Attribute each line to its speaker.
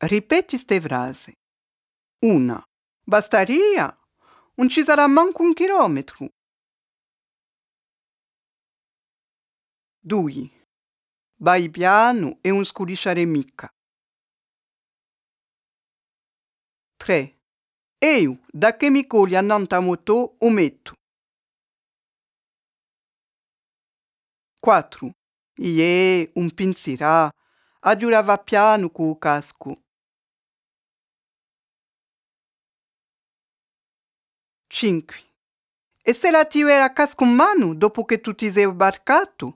Speaker 1: Ripeti ste frasi. 1. Bastaria? Non ci sarà manco 1 chilometro. 2. Vai piano e non scudisciare mica. 3. Io, da che mi cogli annanto a moto, o metto. 4. Un pensierà, aggiurava piano con il casco. 5. E se la ti era casco in mano dopo che tu ti sei sbarcato?